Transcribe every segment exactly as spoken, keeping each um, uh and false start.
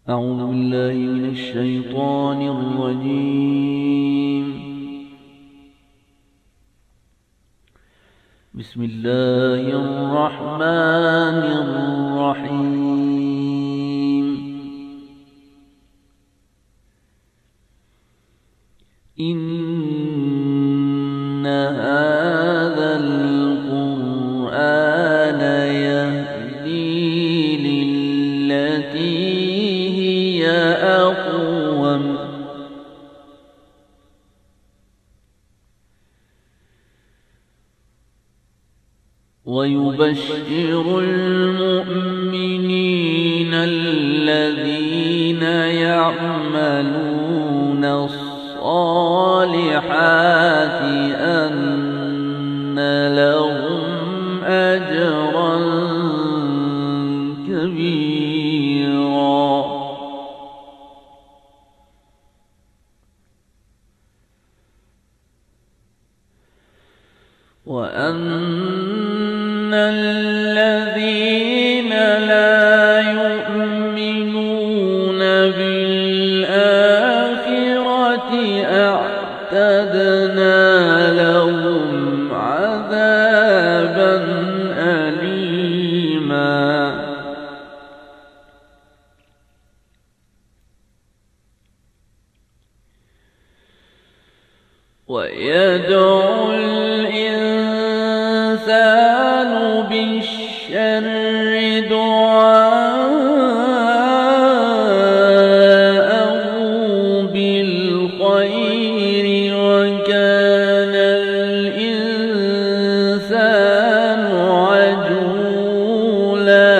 أعوذ بالله من الشيطان الرجيم. بسم الله الرحمن الرحيم. إن هذا القرآن يهدي للتي هي أقوم ويبشر المؤمنين الذين يعملون الصالحات أن لهم أجرا كبيرا. وأن الذين لا يؤمنون بالآخرة أعتدنا لهم عذابا أليما. ويدعو الإنسان بالشر دعاءه بالخير وكان الإنسان عجولا.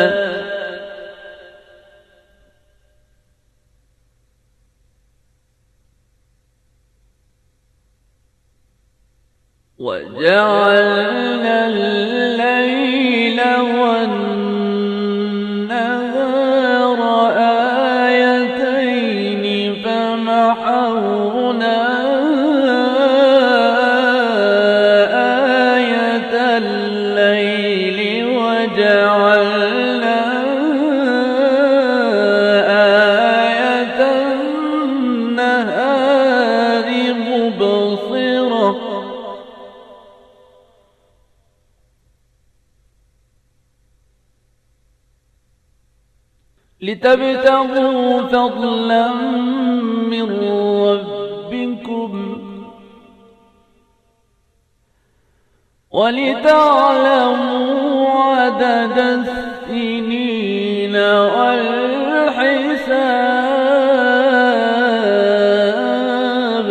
وجعلنا الليل والنهار آيتين فمحونا آية الليل وجعلنا آية النهار مبصرة لتبتغوا فضلا من ربكم ولتعلموا عدد السنين والحساب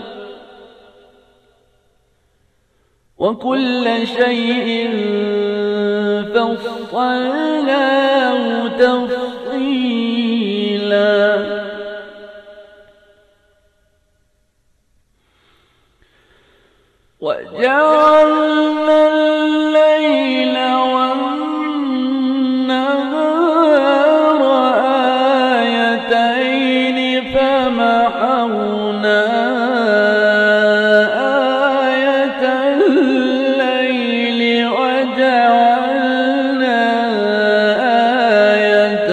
وكل شيء فصلناه تفصيلا. وجعلنا الليل والنهار آيتين فمحونا آية الليل وجعلنا آية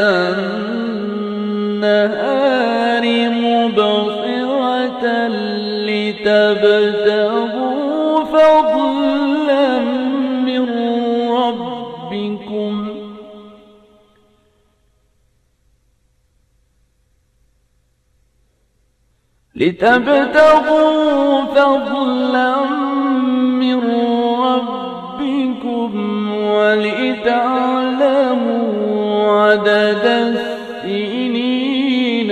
النهار مبصرة لتبتغوا فضلا من ربكم لتبتغوا فضلا من ربكم ولتعلموا عدد السنين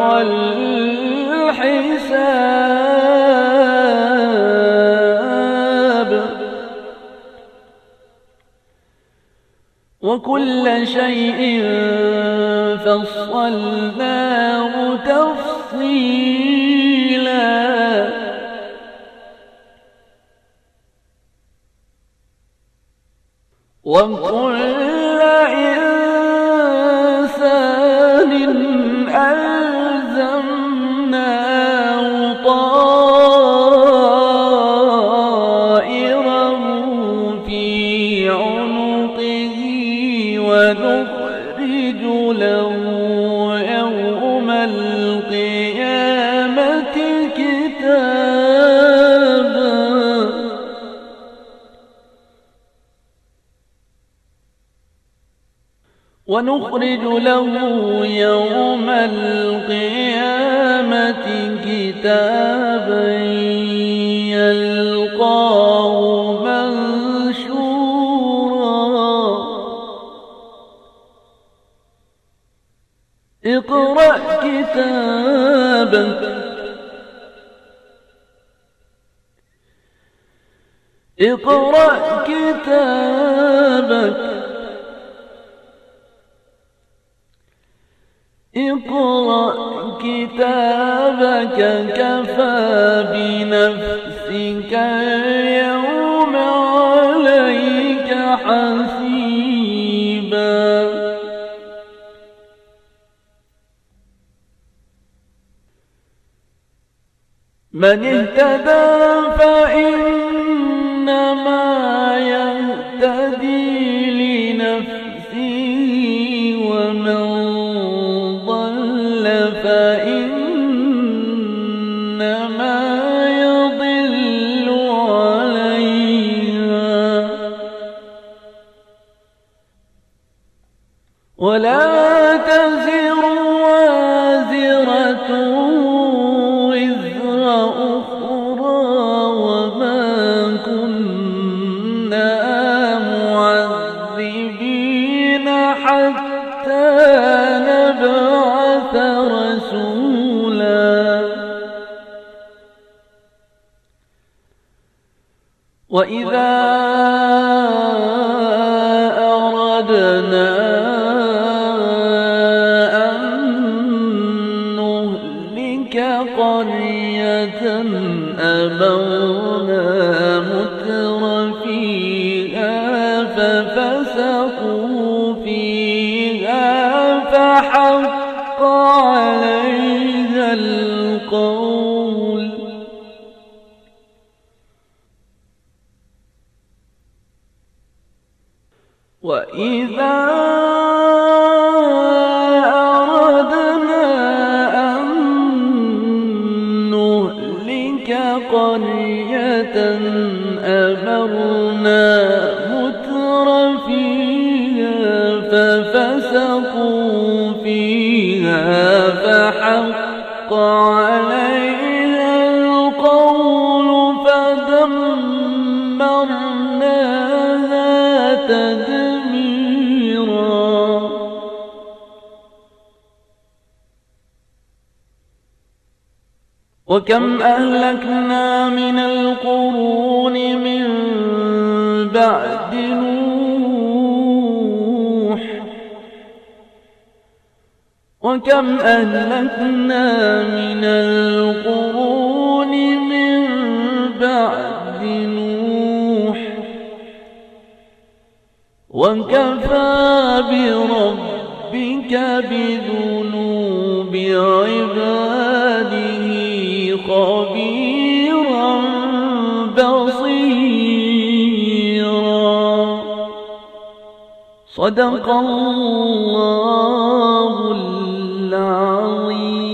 والحساب وكل شيء فصلناه تفصيلا. وكل إنسان ألزمناه طائره في عنقه ونخرج له يوم القيامة كتابا ونخرج له يوم القيامة كتابا يلقاه منشورا اقرأ كتابك اقرأ كتابك اقرأ كتابك كفى بنفسك اليوم عليك حسيبا من اهتدى فإنما يهتدي لنفسه ومن ضل فإنما يضل عليها ولا تزر وازرة وزر أخرى وما كنا معذبين حتى نبعث رسولا وإذا أردنا أن نهلك قرية أمرنا متر فيها ففسقوا فيها فحق عليها القول وإذا أردنا أن نهلك قرية أمرنا متر فيها ففسقوا فيها فحق عليها القول فدمرناها تدميرا وكم أهلكنا من القرون من بعد نوح وكم أهلكنا من القرون من بعد نوح وكفى بربك بذنوب عباده خبيرا بصيرا صدق الله العظيم.